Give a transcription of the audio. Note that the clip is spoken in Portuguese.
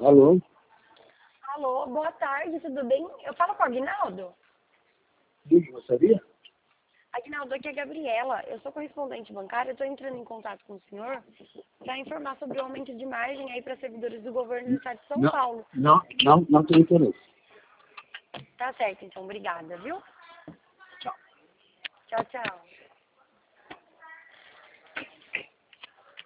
Alô? Alô, boa tarde, tudo bem? Eu falo com o Aguinaldo? Diga, gostaria? Aguinaldo, aqui é a Gabriela. Eu sou correspondente bancária. Eu estou entrando em contato com o senhor para informar sobre o aumento de margem aí para servidores do governo do estado de São Paulo. Não tem interesse. Tá certo, então. Obrigada, viu? Tchau. Tchau, tchau.